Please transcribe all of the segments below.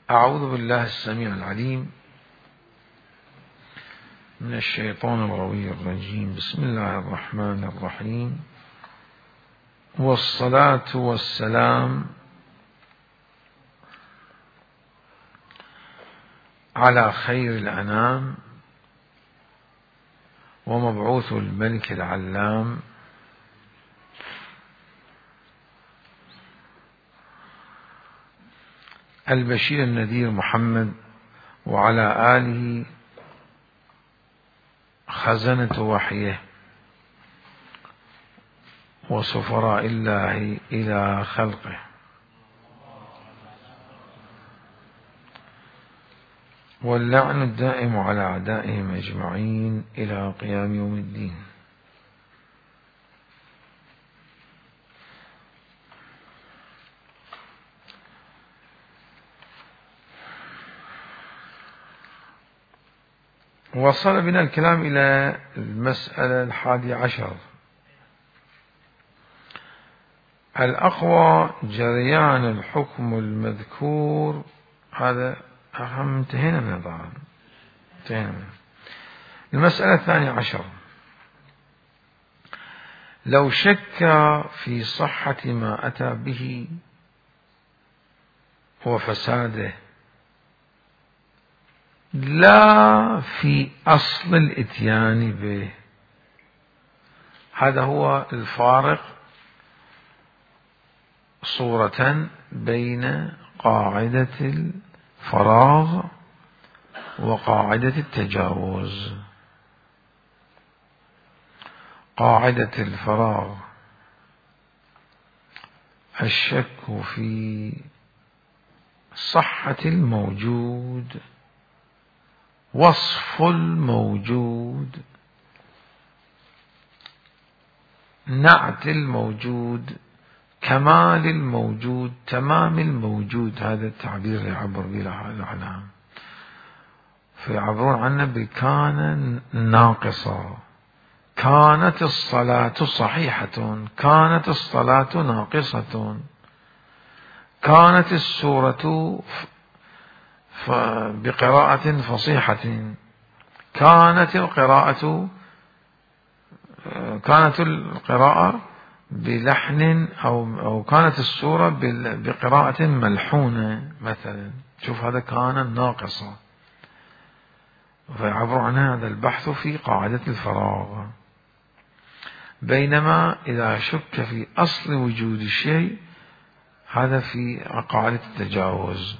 أعوذ بالله السميع العليم من الشيطان الغوي الرجيم. بسم الله الرحمن الرحيم، والصلاة والسلام على خير الأنام ومبعوث الملك العلام البشير النذير محمد، وعلى آله خزنة وحيه وسفراء الله إلى خلقه، واللعن الدائم على أعدائهم أجمعين إلى قيام يوم الدين. وصل بنا الكلام إلى المسألة 11. الأقوى جريان الحكم المذكور. هذا أهم، انتهينا منه طبعا، انتهينا منه. المسألة 12. لو شك في صحة ما أتى به وفساده لا في أصل الإتيان به. هذا هو الفارق صورة بين قاعدة الفراغ وقاعدة التجاوز. قاعدة الفراغ الشك في صحة الموجود، وصف الموجود، نعت الموجود، كمال الموجود، تمام الموجود. هذا التعبير يعبر به الأعلام، فيعبرون عنه بكان ناقصة. كانت الصلاة صحيحة، كانت الصلاة ناقصة، كانت السورة بقراءة فصيحة، كانت القراءة بلحن أو كانت السورة بقراءة ملحونة مثلا. شوف، هذا كان ناقصة، فيعبر عنها هذا البحث في قاعدة الفراغ. بينما إذا شك في أصل وجود الشيء، هذا في قاعدة التجاوز.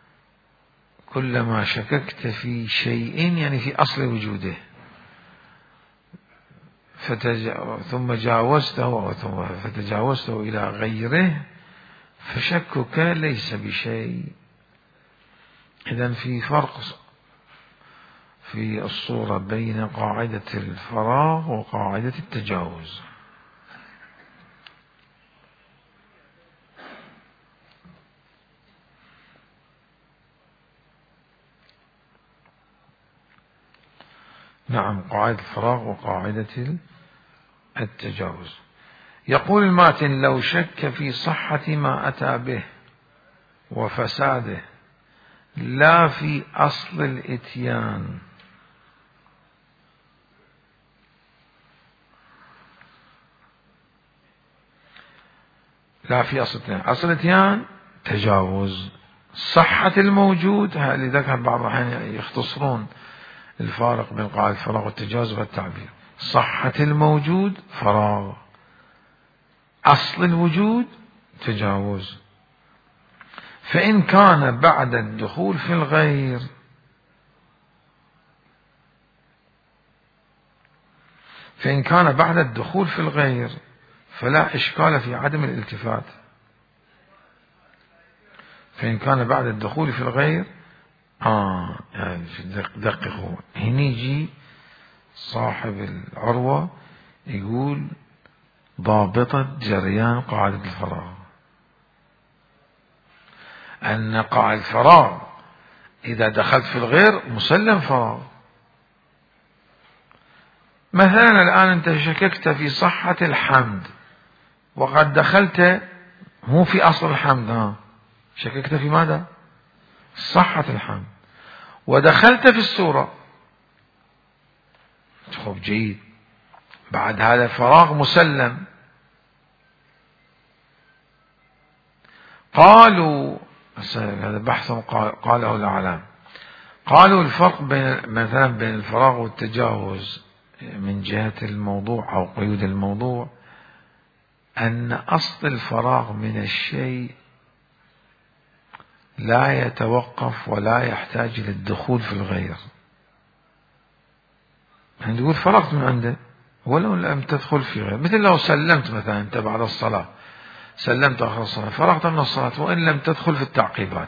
كلما شككت في شيء يعني في أصل وجوده ثم جاوزته فتجاوزته إلى غيره، فشكك ليس بشيء. إذن في فرق في الصورة بين قاعدة الفراغ وقاعدة التجاوز. نعم، قاعدة الفراغ وقاعدة التجاوز. يقول الماتن: لو شك في صحة ما أتى به وفساده لا في أصل الإتيان. لا في أصل الإتيان. أصل الإتيان تجاوز. صحة الموجود، لذلك بعض الأحيان يختصرون الفارق بين قاعدة الفراغ والتجاوز والتعبير. صحة الموجود فراغ، أصل الوجود تجاوز. فإن كان بعد الدخول في الغير، فلا إشكال في عدم الالتفات. فإن كان بعد الدخول في الغير، يعني دققوا، هنا يجي صاحب العروة يقول ضابطة جريان قاعدة الفراغ أن قاعدة الفراغ إذا دخلت في الغير مسلم فراغ. مثلا الآن أنت شككت في صحة الحمد وقد دخلت مو في أصل الحمد، شككت في ماذا؟ صحة الحمد، ودخلت في السورة. خب جيد، بعد هذا فراغ مسلم. قالوا، هذا بحث قاله الأعلام، قالوا الفرق مثلا بين الفراغ والتجاوز من جهة الموضوع أو قيود الموضوع، أن أصل الفراغ من الشيء لا يتوقف ولا يحتاج للدخول في الغير. يعني تقول فرغت من عنده ولو لم تدخل في غير، مثل لو سلمت مثلا أنت بعد الصلاة، سلمت آخر الصلاة، فرغت من الصلاة وإن لم تدخل في التعقيبات.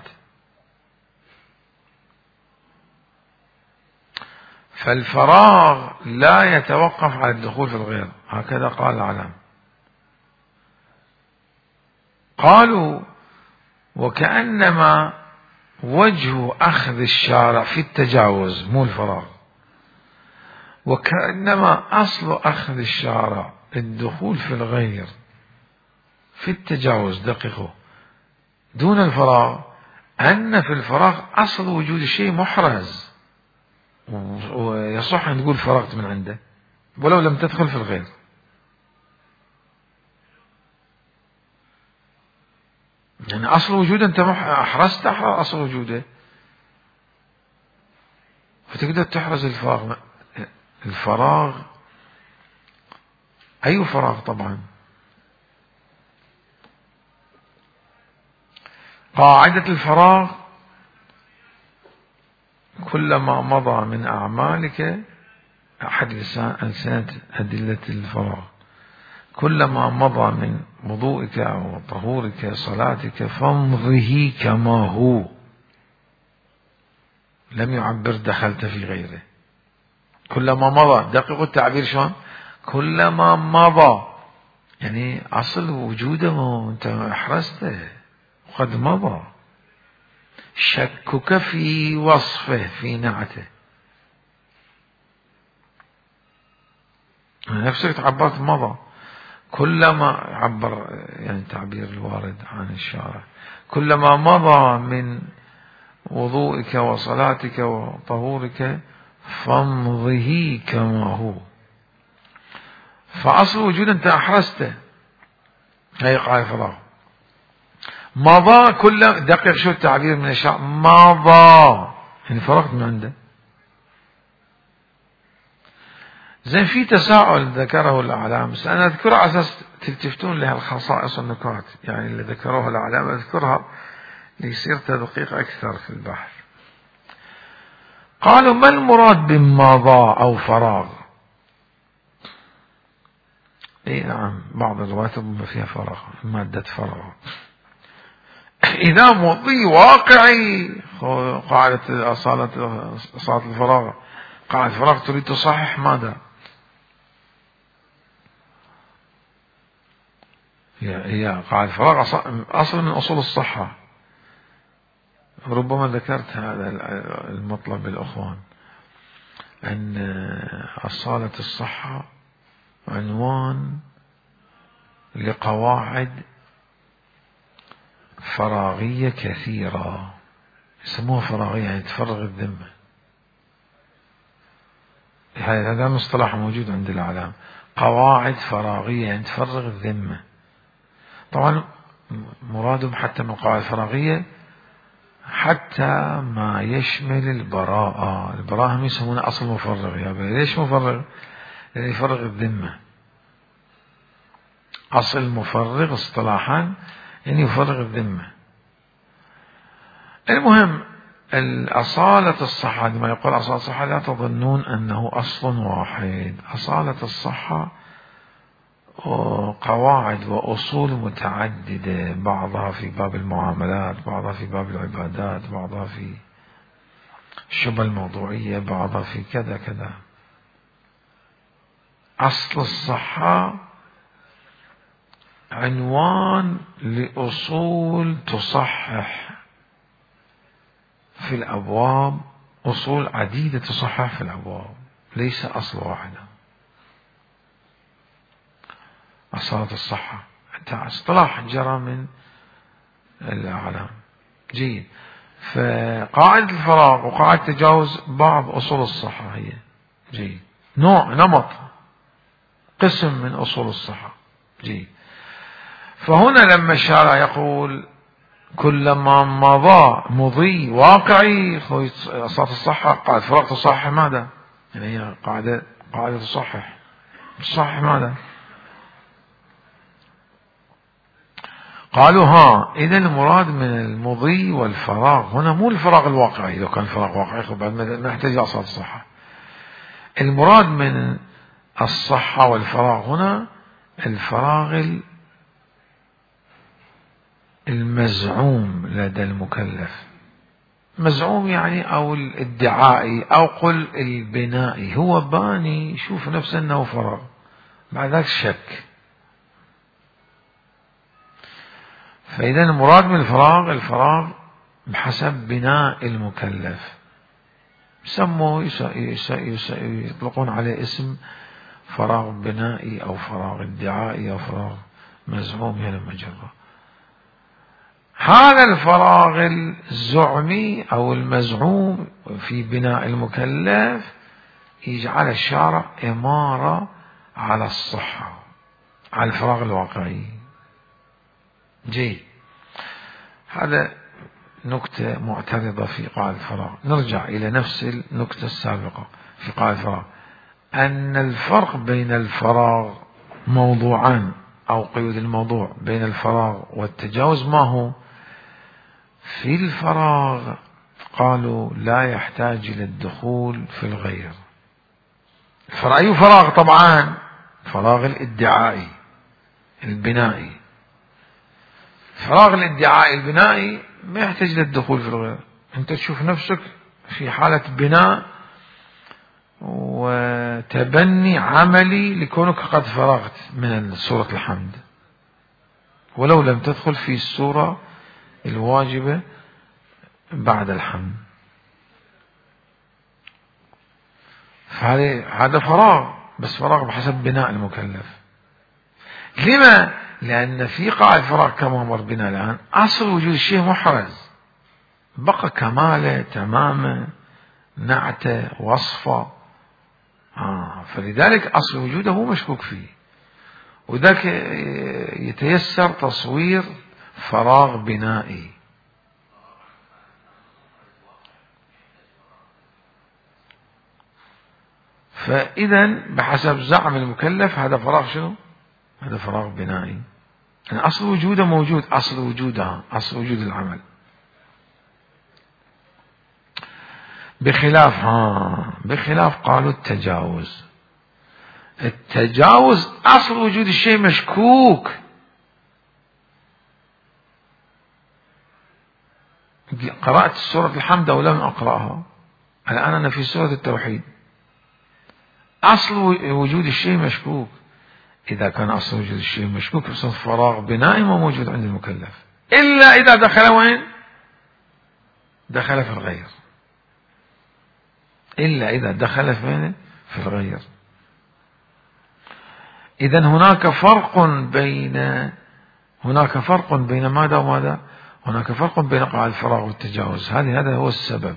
فالفراغ لا يتوقف على الدخول في الغير، هكذا قال العلم. قالوا وكأنما وجه أخذ الشارع في التجاوز مو الفراغ، وكأنما أصل أخذ الشارع الدخول في الغير في التجاوز، دقيقه دون الفراغ، أن في الفراغ أصل وجود الشيء محرز، ويصح أن تقول فرغت من عنده ولو لم تدخل في الغير. يعني أصل وجوده أنت أحرزت أصل وجوده، فتقدر تحرز الفراغ. الفراغ أي فراغ طبعا. قاعدة الفراغ كلما مضى من أعمالك، أحد ألسنة أدلة الفراغ، كلما مضى من وضوئك أو طهورك صلاتك فامضه كما هو، لم يعبر دخلت في غيره. كلما مضى، دقيق التعبير شلون؟ كلما مضى يعني أصل وجوده أنت أحرزته وقد مضى، شكك في وصفه في نعته، نفسك تعبرت مضى. كلما عبر يعني تعبير الوارد عن الشارع، كلما مضى من وضوئك وصلاتك وطهورك فامضه كما هو. فأصل وجود أنت أحرزته، هي قاعدة فراغ. مضى كل دقيق، شو التعبير من الشعر؟ مضى يعني فرغت من عنده. زين في تساؤل ذكره الأعلام، بس أنا أذكره على أساس تلتفتون لها الخصائص والنكات، يعني اللي ذكروها الأعلام أذكرها ليصير تدقيق أكثر في البحث. قالوا ما المراد بمضى أو فراغ؟ اي نعم، بعض الروايات فيها فراغ، مادة فراغ. إذا مضي واقعي، قاعدة أصالة الفراغ، قاعدة الفراغ تريد تصحح ماذا؟ هي قاعدة الفراغ أصل من أصول الصحة. ربما ذكرت هذا المطلب للأخوان، أن أصالة الصحة عنوان لقواعد فراغية كثيرة، يسموها فراغية يعني تفرغ الذمة. هذا مصطلح موجود عند الأعلام، قواعد فراغية يعني تفرغ الذمة. طبعا مرادهم حتى من القواعد الفراغية حتى ما يشمل البراءة. البراءة هم يسمونها أصل مفرغ. يا بني ليش مفرغ؟ يعني يفرغ الذمة. أصل مفرغ اصطلاحا يعني يفرغ الذمة. المهم الأصالة الصحة، عندما يقول أصالة الصحة لا تظنون أنه أصل واحد. أصالة الصحة قواعد وأصول متعددة، بعضها في باب المعاملات، بعضها في باب العبادات، بعضها في الشبه الموضوعية، بعضها في كذا كذا. أصل الصحة عنوان لأصول تصحح في الأبواب، أصول عديدة تصحح في الأبواب، ليس أصل واحد. أصالة الصحة حتى اصطلاح جرى من الأعلام. جيد. فقاعدة الفراغ وقاعدة التجاوز بعض أصول الصحة هي. جيد. نوع نمط قسم من أصول الصحة. جيد. فهنا لما الشارع يقول كلما مضي واقعي صارت الصحة، قاعدة الفراغ تصحح ماذا؟ يعني هي قاعدة تصحح ماذا؟ قالوا إذا المراد من المضي والفراغ هنا مو الفراغ الواقعي، لو كان الفراغ واقعي بعد ما نحتاج أصل الصحة. المراد من الصحة والفراغ هنا الفراغ المزعوم لدى المكلف. مزعوم يعني أو الادعائي أو قل البنائي، هو باني يشوف نفسه أنه فراغ، بعد ذلك شك. فإذا المراد من الفراغ بحسب بناء المكلف، سموه يطلقون عليه اسم فراغ بنائي أو فراغ ادعائي أو فراغ مزعوم هنا مجرة. هذا الفراغ الزعمي أو المزعوم في بناء المكلف يجعل الشارع إمارة على الصحة، على الفراغ الواقعي. جيد. هذا نكتة معترضة في قاعدة الفراغ. نرجع إلى نفس النكتة السابقة في قاعدة الفراغ، أن الفرق بين الفراغ موضوعان أو قيود الموضوع بين الفراغ والتجاوز ما هو؟ في الفراغ قالوا لا يحتاج إلى الدخول في الغير. أي فراغ؟ طبعا فراغ الادعائي البنائي. فراغ الادعائي البنائي ما يحتاج إلى الدخول في الغير. أنت تشوف نفسك في حالة بناء وتبني عملي لكونك قد فرغت من سورة الحمد ولو لم تدخل في السورة الواجبة بعد الحمد. هذا فراغ، بس فراغ بحسب بناء المكلف. لما؟ لأن في قاعدة الفراغ كما مر بنا الآن أصل وجود الشيء محرز، بقى كماله تمامه نعته وصفه، فلذلك أصل وجوده مو مشكوك فيه، وذاك يتيسر تصوير فراغ بنائي. فإذا بحسب زعم المكلف هذا فراغ شنو؟ هذا فراغ بنائي، يعني أصل وجوده موجود، أصل وجودها أصل وجود العمل. بخلاف قالوا التجاوز أصل وجود الشيء مشكوك. قرأت سورة الحمد أو لم أقرأها؟ الآن أنا في سورة التوحيد. أصل وجود الشيء مشكوك. إذا كان أصل وجود الشيء مشكوك فصار فراغ بنائي ما موجود عند المكلف، إلا إذا دخل وين؟ دخل في الغير. إلا إذا دخل في الغير. إذن هناك فرق بين ماذا وماذا؟ هناك فرق بين قاعدة الفراغ والتجاوز. هذا هو السبب.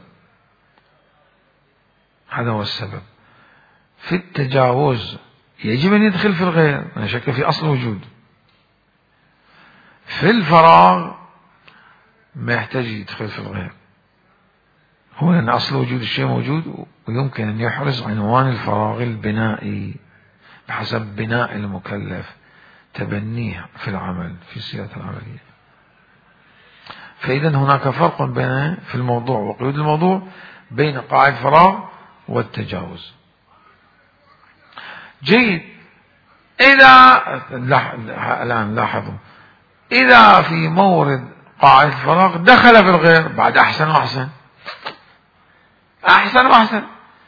في التجاوز يجب أن يدخل في الغير، لا شك في أصل وجود. في الفراغ ما يحتاج يدخل في الغير، هو أن أصل وجود الشيء موجود، ويمكن أن يحرز عنوان الفراغ البنائي بحسب بناء المكلف تبنيه في العمل في سيرة العملية. فإذا هناك فرق في الموضوع وقيود الموضوع بين قاعدة الفراغ والتجاوز. جيد. الآن لاحظوا، إذا في مورد قاعدة الفراغ دخل في الغير بعد أحسن وأحسن،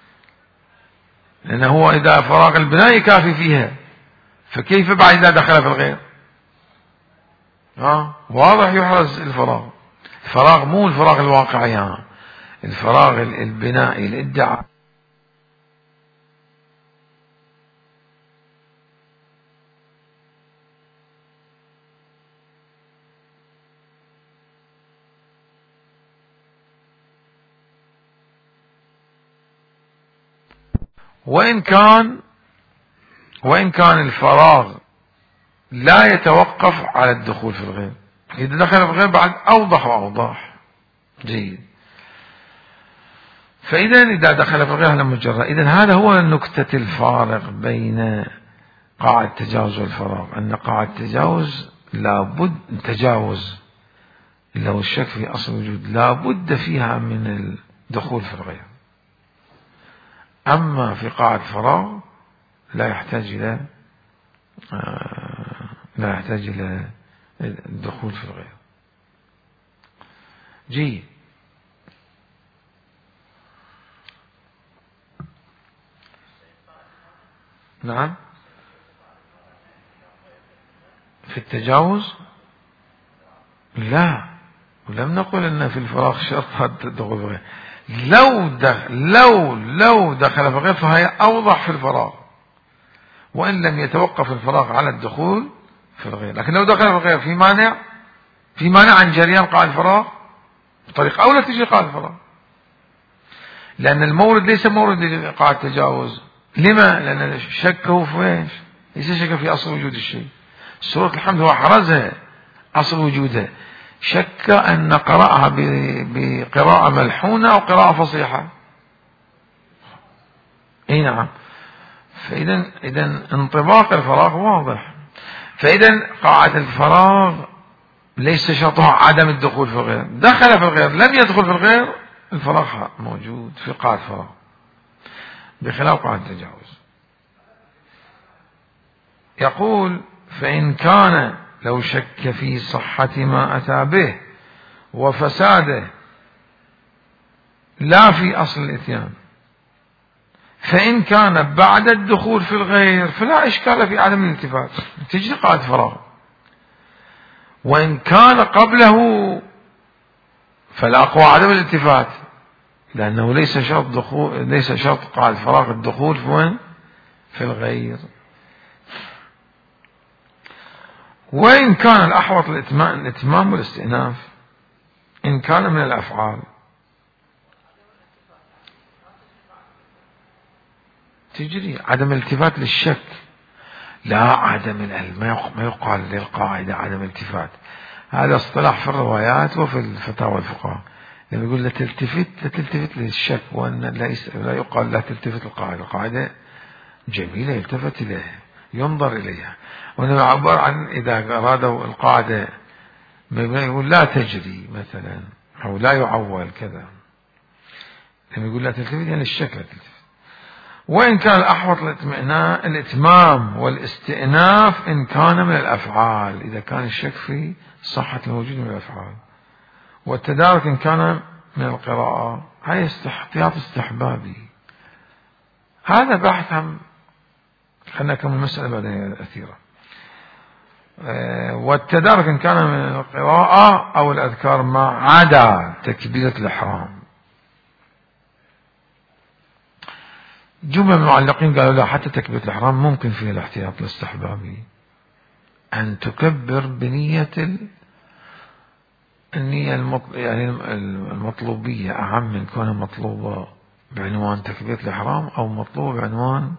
لأنه هو إذا فراغ البناء كافي فيها، فكيف بعد إذا دخل في الغير؟ واضح يحرز الفراغ مو الفراغ الواقعي، الفراغ البنائي الادعاء. وإن كان الفراغ لا يتوقف على الدخول في الغير. إذا دخل في الغير بعد أوضح وأوضح. جيد. إذا دخل في الغير هذا مجرد. إذن هذا هو نكتة الفارق بين قاعدة التجاوز والفراغ، أن قاعدة التجاوز لابد تجاوز اللي هو الشك في أصل الوجود لابد فيها من الدخول في الغير. أما في قاعدة الفراغ لا يحتاج إلى الدخول في الغير. جيد. نعم. في التجاوز لا، ولم نقل أن في الفراغ شرط الدخول في الغير. لو دخل في الغير فهي أوضح في الفراغ، وإن لم يتوقف الفراغ على الدخول في الغير. لكن لو دخل في الغير في مانع عن جريان قاعدة الفراغ بطريقة أولى تجري قاعدة الفراغ، لأن المورد ليس مورد لقاعدة التجاوز. لما؟ لأن شكه في ايش؟ ليس شك في أصل وجود الشيء. سورة الحمد هو حرزها أصل وجودها، شك أن قرأها بقراءة ملحونة أو قراءة فصيحة. اي نعم. فإذا انطباق الفراغ واضح. فإذا قاعدة الفراغ ليس شرطها عدم الدخول في الغير. دخل في الغير لم يدخل في الغير، الفراغ موجود في قاعدة الفراغ بخلاف قاعدة التجاوز. يقول: فإن كان لو شك في صحة ما أتى به وفساده لا في أصل الإتيان، فإن كان بعد الدخول في الغير فلا إشكال في عدم الالتفات، تجري قاعدة فراغ. وإن كان قبله فالأقوى عدم الالتفات، لأنه ليس شرط قاعدة فراغ الدخول في الغير. وإن كان الأحوط الإتمام والاستئناف إن كان من الأفعال، تجري عدم الالتفات للشك، لا عدم ما يقال للقاعدة عدم الالتفات. هذا اصطلاح في الروايات وفي الفتاوى الفقهاء، لما يقول لا تلتفت للشك، وأن لا يقال لا تلتفت للقاعدة. القاعدة جميلة يلتفت إليها ينظر إليها، وإنما عبر عن إذا أرادوا القاعدة يقول لا تجري مثلا أو لا يعول كذا، لما يقول لا تلتفت يعني الشك لا تلتفت. وإن كان الأحوط الإتمام والاستئناف إن كان من الأفعال، إذا كان الشك في صحة الموجود من الأفعال. والتدارك إن كان من القراءة، هاي احتياط استحبابي. هذا بحث خلنا نكمل المسألة بعدين الأثيرة. والتدارك إن كان من القراءة أو الأذكار ما عدا تكبيرة الإحرام. جملة من المعلقين قالوا لا، حتى تكبيرة الإحرام ممكن فيها الاحتياط الاستحبابي، أن تكبر بنية النية يعني المطلوبية أعم من كونها مطلوبة بعنوان تكبيرة الإحرام أو مطلوبة بعنوان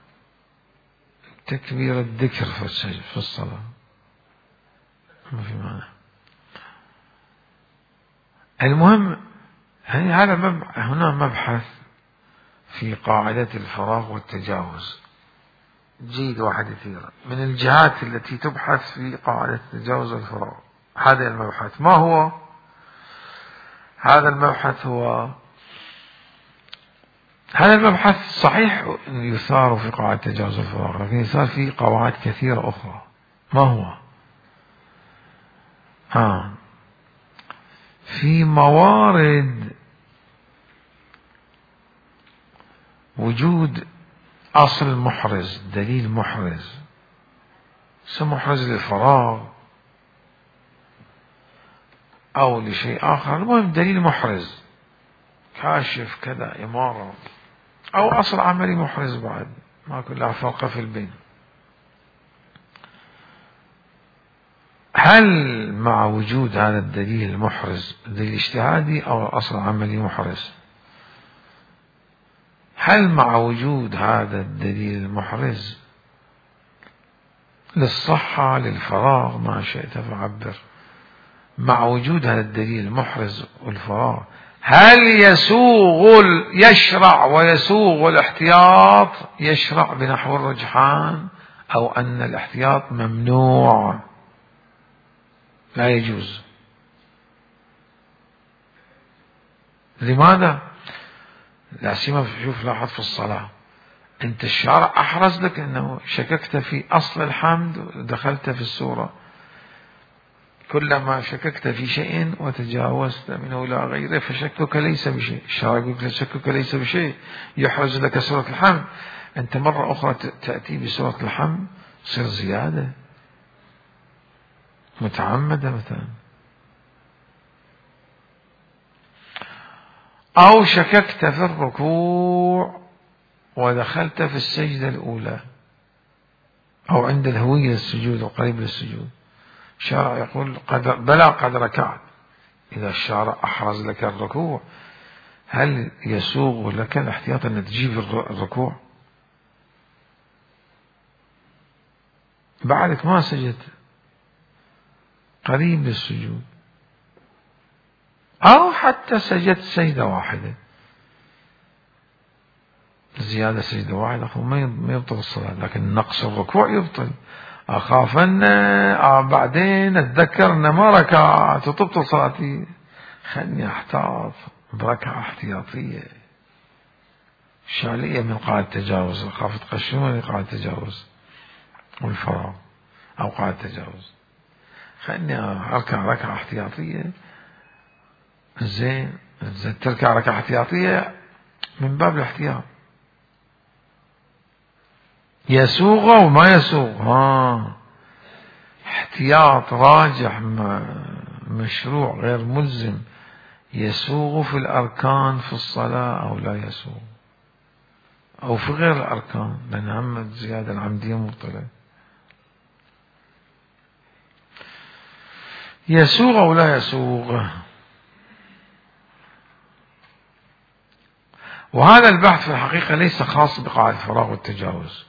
تكبير الذكر في الصلاة. ما في معنى. المهم يعني هنا مبحث في قاعدة الفراغ والتجاوز جيد وحديثيرا من الجهات التي تبحث في قاعدة التجاوز والفراغ. هذا المبحث ما هو؟ هذا المبحث صحيح يثار في قاعدة التجاوز والفراغ، لكن يثار في قواعد كثيرة أخرى. ما هو؟ في موارد وجود أصل محرز، دليل محرز، محرز للفراغ أو لشيء آخر، المهم دليل محرز كاشف كذا إمارة، أو أصل عملي محرز بعد، ما كلها فرق في البين. هل مع وجود هذا الدليل المحرز دليل اجتهادي أو أصل عملي محرز؟ هل مع وجود هذا الدليل المحرز للصحة للفراغ ما شئت فعبر، مع وجود هذا الدليل المحرز والفراغ، هل يشرع ويسوغ الاحتياط، يشرع بنحو الرجحان، أو أن الاحتياط ممنوع لا يجوز؟ لماذا؟ لا سيما شوف لاحظ في الصلاة، أنت الشارع أحرز لك أنه شككت في أصل الحمد ودخلت في السورة، كلما شككت في شيء وتجاوزت منه إلى غيره فشكك ليس بشيء. الشارع يقول لك شكك ليس بشيء، يحرز لك سورة الحمد، أنت مرة أخرى تأتي بسورة الحمد تصير زيادة متعمدة مثلا. أو شككت في الركوع ودخلت في السجدة الأولى أو عند الهوية للسجود وقريب للسجود، الشارع يقول بلى قد ركعت. إذا الشارع أحرز لك الركوع، هل يسوغ لك الاحتياط أن تجيب الركوع؟ بعدك ما سجدت قريب للسجود، أو حتى سجدت سجدة واحدة، زيادة سجدة واحدة ما يبطل الصلاة، لكن نقص الركوع يبطل. أخاف أن بعدين أتذكر أن ما ركعت وتبطل صلاتي، خلني أحتاط بركعة احتياطية شالية من قاعدة التجاوز، أخاف تقشمني قاعدة التجاوز والفراغ أو قاعدة التجاوز، خلني أركع ركعة احتياطية. زين تركع ركعة احتياطية من باب الاحتياط، يسوغ وما يسوغ، احتياط راجح مشروع غير ملزم، يسوغ في الأركان في الصلاة أو لا يسوغ، أو في غير الأركان، لأن هم الزيادة العمدية مبطلة. يسوغ أو لا يسوغ. وهذا البحث في الحقيقة ليس خاص بقاعدة الفراغ والتجاوز،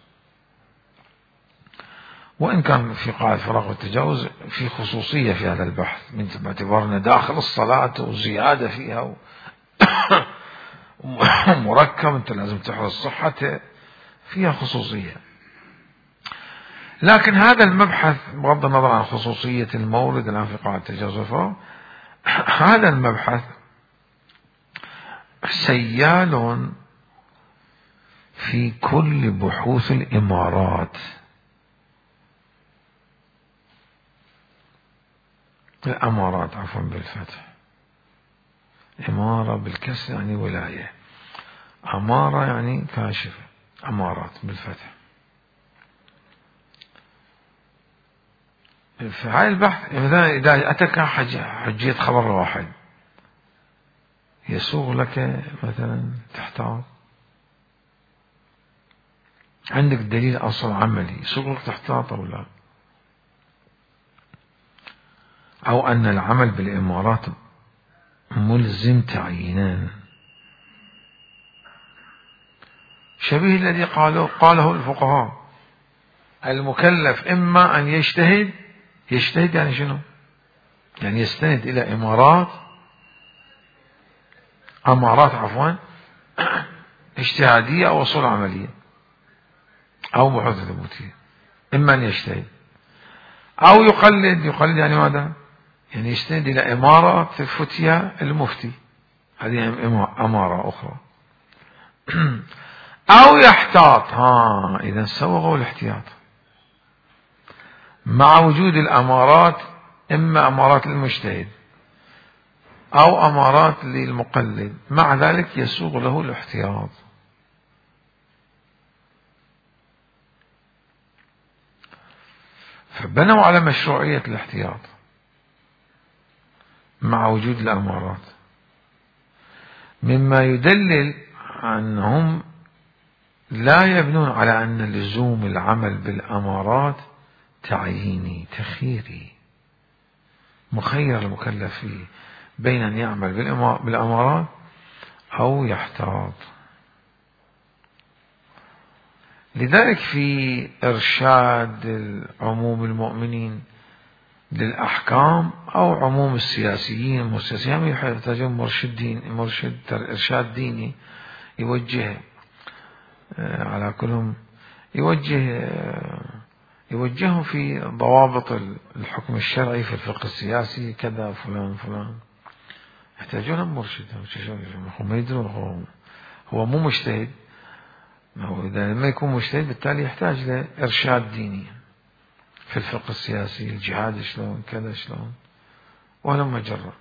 وإن كان في قاعدة الفراغ والتجاوز في خصوصية في هذا البحث، من باعتبارنا داخل الصلاة وزيادة فيها ومركب أنت لازم تحرص صحته، فيها خصوصية. لكن هذا المبحث بغض النظر عن خصوصية المورد الآن في قاعدة التجاوز والفراغ، هذا المبحث سيال في كل بحوث الإمارات، الأمارات عفوا بالفتح، إمارة بالكسر يعني ولاية، أمارة يعني كاشفة، أمارات بالفتح. في هاي البحث إذا أتك حجية خبر واحد، يسوغ لك مثلا تحتاط، عندك دليل أصل عملي، يسوغ لك تحتاط أو لا، أو أن العمل بالإمارات ملزم تعيينا، شبيه الذي قاله الفقهاء، المكلف إما أن يجتهد يعني شنو؟ يعني يستند إلى أمارات عفوا اجتهادية أو أصول عملية أو بحوث ثبوتية، إما أن يجتهد أو يقلد يعني ماذا؟ يعني يستند إلى إمارة الفتية المفتي، هذه أمارة أخرى، أو يحتاط. إذا سوغوا الاحتياط مع وجود الأمارات، إما أمارات للمجتهد أو أمارات للمقلد، مع ذلك يسوغ له الاحتياط. فبنوا على مشروعية الاحتياط مع وجود الأمارات، مما يدلل أنهم لا يبنون على أن لزوم العمل بالأمارات تعييني تخييري، مخير المكلف فيه بين أن يعمل بالأمارات أو يحتاط. لذلك في إرشاد عموم المؤمنين للأحكام أو عموم السياسيين والسياسيين يحتاجون مرشد إرشاد ديني يوجه على كلهم، يوجههم في ضوابط الحكم الشرعي في الفقه السياسي كذا فلان فلان. يحتاجون مرشد، هم يدرون هو مو مجتهد، هو إذا ما يكون مجتهد بالتالي يحتاج لإرشاد ديني في الفقه السياسي، الجهاد شلون كذا شلون ولما جرى.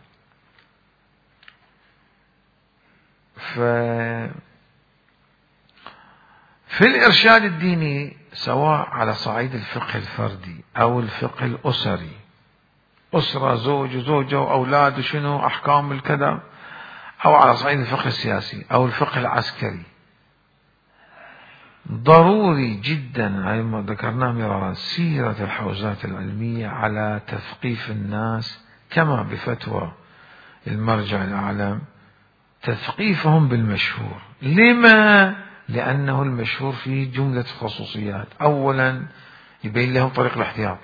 في الإرشاد الديني سواء على صعيد الفقه الفردي أو الفقه الأسري، أسرة زوج وزوجة وأولاد وشنو أحكام الكذا، أو على صعيد الفقه السياسي أو الفقه العسكري، ضروري جدا ما ذكرناه مرارا سيرة الحوزات العلمية على تثقيف الناس، كما بفتوى المرجع الأعلم تثقيفهم بالمشهور. لما؟ لأنه المشهور فيه جملة خصوصيات. أولا يبين لهم طريق الاحتياط،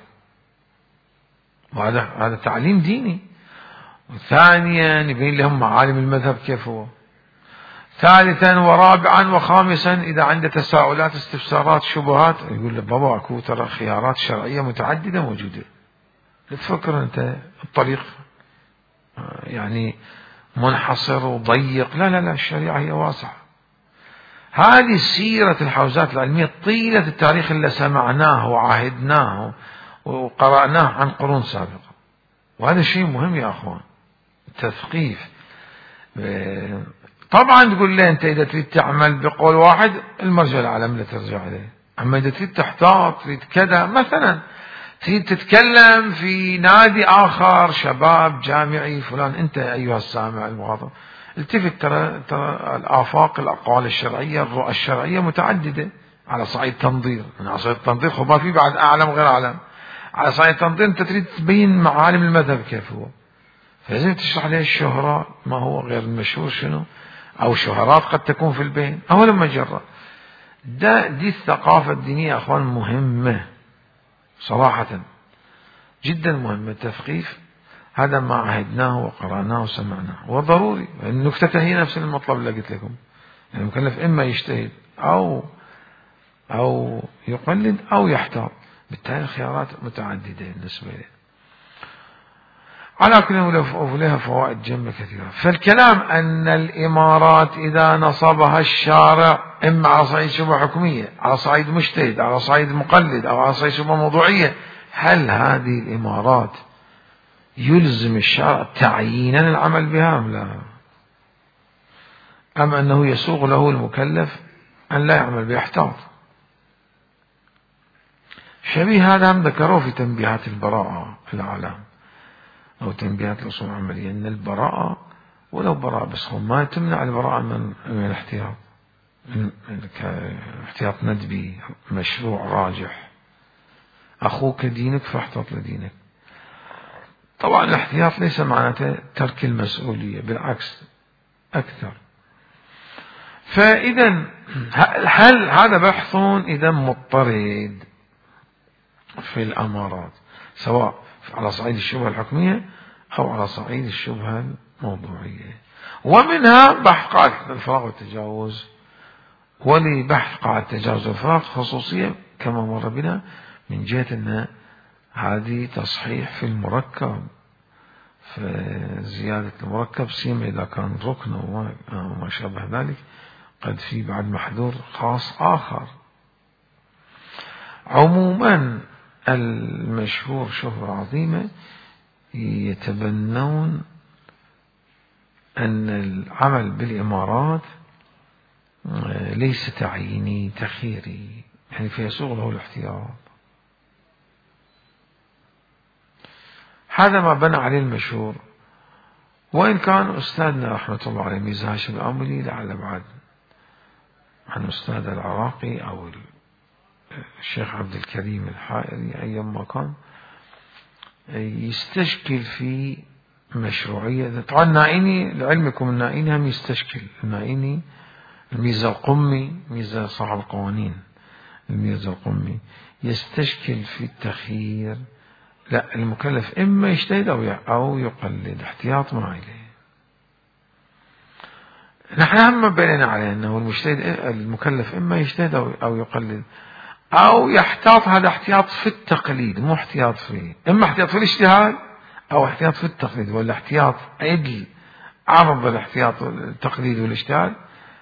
وهذا تعليم ديني. ثانيا يبين لهم معالم المذهب كيف هو. ثالثا ورابعا وخامسا إذا عنده تساؤلات استفسارات شبهات يقول له بابا أكو ترى خيارات شرعية متعددة موجودة، لا تفكر أنت الطريق يعني منحصر وضيق، لا لا لا، الشريعة هي واسعة. هذه سيرة الحوزات العلمية طيلة التاريخ اللي سمعناه وعاهدناه وقرأناه عن قرون سابقة، وهذا شيء مهم يا أخوان. التثقيف طبعا تقول له أنت إذا تريد تعمل بقول واحد المرجع الأعلم اللي ترجع إليه، أما إذا تريد تحتاط تريد كذا، مثلا تريد تتكلم في نادي آخر شباب جامعي فلان، أنت أيها السامع المخاطب التفت، ترى الآفاق الأقوال الشرعية الرؤى الشرعية متعددة على صعيد تنظير. على صعيد التنظير خبا في بعد أعلم غير أعلم، على صعيد التنظير أنت تريد تبين معالم المذهب كيف هو، فلازم تشرح له الشهرة ما هو غير المشهور شنو، أو شهرات قد تكون في البين أو لما جرى. دي الثقافة الدينية أخوان مهمة صراحة جدا مهمة. التثقيف هذا ما عهدناه وقرأناه وسمعناه وضروري. النكتة هي نفس المطلب اللي قلت لكم، يعني المكلف إما يجتهد أو يقلد أو يحتاط، بالتالي الخيارات متعددة بالنسبة له. على كل ولها فوائد جمة كثيرة. فالكلام أن الإمارات إذا نصبها الشارع إما على صعيد شبه حكمية، على صعيد مجتهد، على صعيد مقلد، أو على صعيد شبه موضوعية، هل هذه الإمارات يلزم الشارع تعيينا العمل بها أم لا؟ أم أنه يسوغ له المكلف أن لا يعمل بإحتاط؟ شبيه هذا هم ذكروه في تنبيهات البراءة في العالم أو تنبيهات الأصول العملية، أن البراءة ولو براءة بس ما تمنع البراءة من الاحتياط، احتياط ندبي مشروع راجح. أخوك دينك فاحتط لدينك. طبعا الاحتياط ليس معناته ترك المسؤولية، بالعكس أكثر. فإذا هل هذا بحث إذا مضطرد في الأمارات، سواء على صعيد الشبهة الحكمية أو على صعيد الشبهة الموضوعية. ومنها بحث قاعدة الفراغ والتجاوز. ولبحث قاعدة التجاوز والفراغ خصوصية كما مر بنا من جهة أن هذه تصحيح في المركب، فزيادة المركب سيما إذا كان ركن وما شابه ذلك، قد في بعد محذور خاص آخر. عموما المشهور شهرة عظيمة يتبنون أن العمل بالإمارات ليس تعييني تخييري، يعني فيسوغ له الاحتياط. هذا ما بنى عليه المشهور، وإن كان أستاذنا رحمة الله عليه ميزا هاشم الأملي لعل بعد عن أستاذ العراقي أو الشيخ عبد الكريم الحائري أيام ما كان يستشكل في مشروعية. طبعا النائيني لعلمكم النائيني هم يستشكل، النائيني الميزة القمي ميزة صاحب القوانين الميرزا القمي يستشكل في التخيير. لا، المكلف إما يجتهد أو يقلد، احتياط ما إليه. نحن هم بيننا عليه أنه المكلف إما يجتهد أو يقلد، أو يحتاط. هذا احتياط في التقليد، مو احتياط فيه. إما احتياط في الاجتهاد أو احتياط في التقليد، ولا احتياط عدل عرض الاحتياط التقليد والاجتهاد.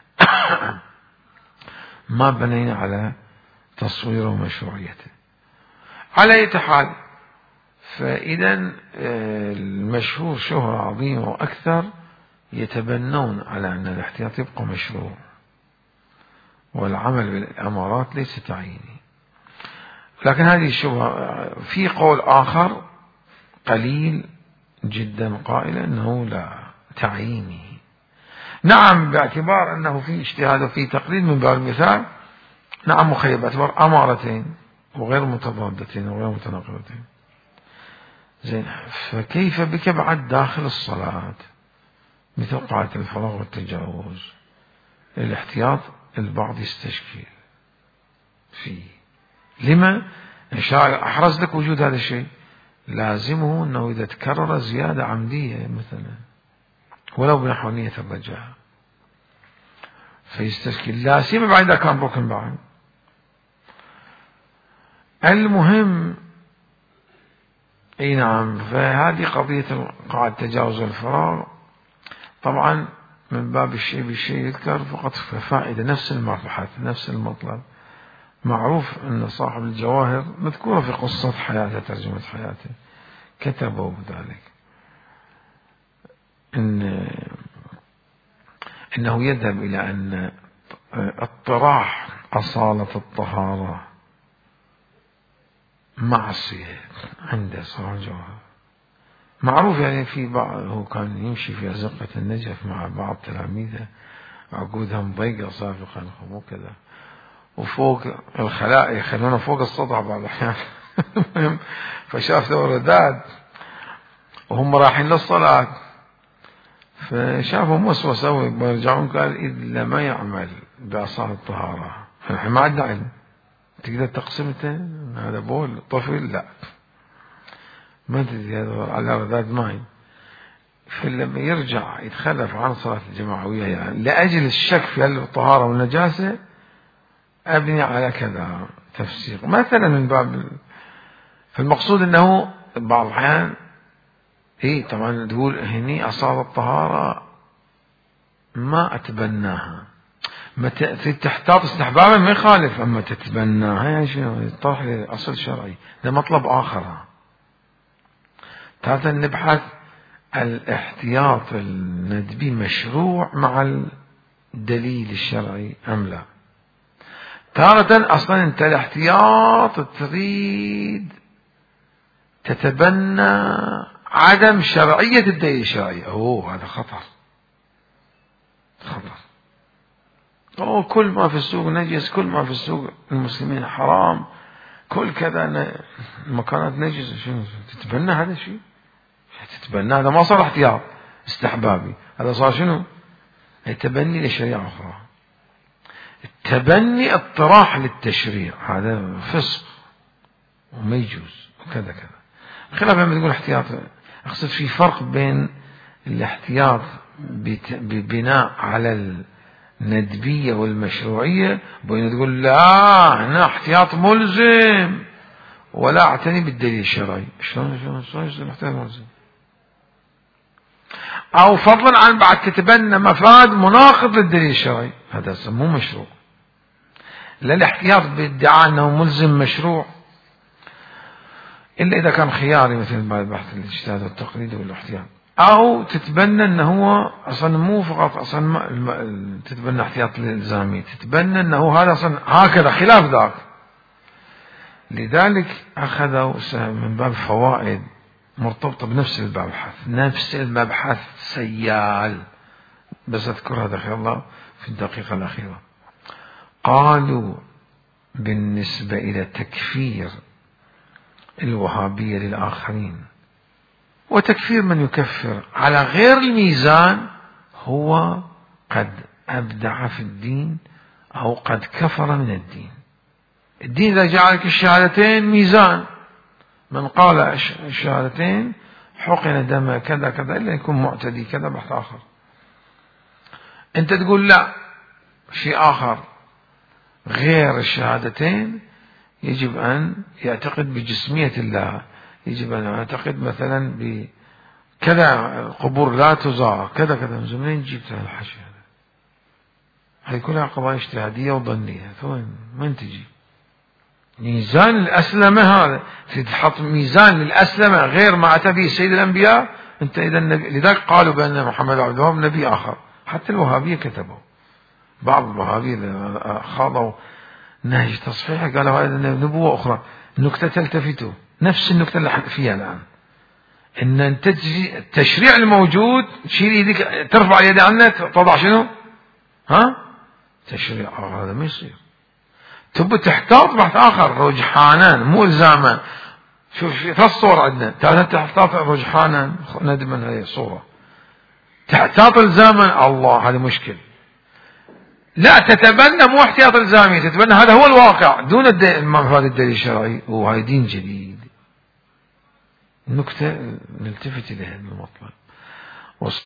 ما بنينا على تصويره ومشروعيته. على أي حال، فإذا المشهور شهرة عظيمة وأكثر يتبنون على أن الاحتياط يبقى مشروع، والعمل بالأمارات ليس تعييني. لكن هذه الشبهة. في قول آخر قليل جدا قائل أنه لا، تعييني. نعم، باعتبار أنه في اجتهاد وفي تقليد من باب المثال، نعم، مخير باعتبار أمارتين وغير متضادتين وغير متناقضتين. زين، فكيف بك بعد داخل الصلاة مثل قاعدة الفراغ والتجاوز؟ الاحتياط البعض يستشكل فيه. لما؟ الشارع أحرز لك وجود هذا الشيء، لازمه أنه إذا تكرر زيادة عمدية مثلا ولو بنحو نية الرجاء فيستشكل، لا سيما بعد إذا كان ركن بعد. المهم، اي نعم، فهذه قضية قاعدة تجاوز الفراغ. طبعا من باب الشيء بالشيء يذكر فقط فائدة، نفس المبحث نفس المطلب. معروف أن صاحب الجواهر مذكورة في قصة حياته، ترجمة حياته، كتبوا بذلك إنه يذهب إلى أن اطراح أصالة الطهارة معصية عند صاحب الجواهر. معروف يعني، في بعض هو كان يمشي في أزقة النجف مع بعض تلاميذه، عقودها مضيقة سابقا مو كذا، وفوق الخلاء يخلونه فوق السطح بعض الأحيان. فشاف ذوردات وهم رايحين للصلاة، فشافوا موسوسة ويرجعون، قال إذا ما يعمل بأصالة الطهارة نحن ما عندنا علم، تقدر تقسمته هذا بول طفل؟ لا، ما تدري هذا على رداد ماي. فلما يرجع يتخلف عن صلاة الجماعوية يعني لأجل الشك في الطهارة والنجاسة، أبني على كذا تفسير مثلا من باب. فالمقصود أنه بعض الأحيان طبعا تقول هني أصالة الطهارة ما أتبناها، تحتاط استحبابا ما يخالف، أما تتبناها يعني شنو؟ طرح لأصل شرعي، ده مطلب آخر. تارة نبحث الاحتياط الندبي مشروع مع الدليل الشرعي أم لا. تارة أصلا أنت الاحتياط تريد تتبنى عدم شرعية الدليل الشرعي، هذا خطر. كل ما في السوق نجس، كل ما في السوق المسلمين حرام، كل كذا المكانات نجس. شنو تتبنى هذا الشيء؟ تتبنى هذا ما صار احتياط استحبابي، هذا صار شنو؟ التبني لشريعة أخرى، التبني اطراح للتشريع، هذا فسق وما يجوز وكذا كذا. خلاف لما تقول احتياط، أقصد في فرق بين الاحتياط ببناء على الندبية والمشروعية، وبين تقول لا هنا احتياط ملزم ولا اعتني بالدليل الشرعي. شلون الاحتياط ملزم؟ أو فضلا عن بعد تتبنى مفاد مناقض للدليل الشرعي، هذا مو مشروع. لا الاحتياط بادعاء أنه ملزم مشروع إلا إذا كان خياري، مثل بحث الاجتهاد والتقليد والاحتياط. أو تتبنى أنه هو أصلا مو فقط أصلا تتبنى احتياط الإلزامي، تتبنى أنه هذا أصلا هكذا خلاف ذاك. لذلك أخذوا من باب فوائد مرتبطة بنفس المبحث، نفس المبحث سيال، بس أذكر هذا خير الله في الدقيقة الأخيرة. قالوا بالنسبة إلى تكفير الوهابية للآخرين وتكفير من يكفر على غير الميزان، هو قد أبدع في الدين أو قد كفر من الدين. الدين إذا جعلك الشهادتين ميزان، من قال الشهادتين حقن دم كذا كذا إلا يكون معتدي كذا بحث آخر. أنت تقول لا، شيء آخر غير الشهادتين، يجب أن يعتقد بجسمية الله، يجب أن يعتقد مثلا بكذا القبور لا تزار كذا كذا. من منين جبت هالحشي هذا؟ هذه كلها قضايا اجتهادية وظنية، وين تجي؟ ميزان الأسلمة هذا، تحط ميزان للأسلمة غير ما أتى به سيد الأنبياء، أنت إذا لذلك قالوا بأن محمد عبد الوهاب نبي آخر. حتى الوهابية كتبوا، بعض الوهابية خاضوا نهج تصحيح قالوا هذا نبوة أخرى. النكتة تلتفتوا نفس النكتة اللي فيها الآن، إن أنت التشريع الموجود تشيل يدك، ترفع اليد عنك تضع شنو؟ تشريع هذا ما يصير. تبي تحتاط بحث آخر، رجحانا مو إلزاما. شوف ثلاث صور عندنا، تحتاط رجحانا ندما، هذه صورة. تحتاط إلزاما الله، هذه مشكل. لا تتبنى مو احتياط إلزامي، تتبنى هذا هو الواقع دون مفاد الدليل الشرعي، وهذا دين جديد. نكتة نلتفت إليها بالمطلب.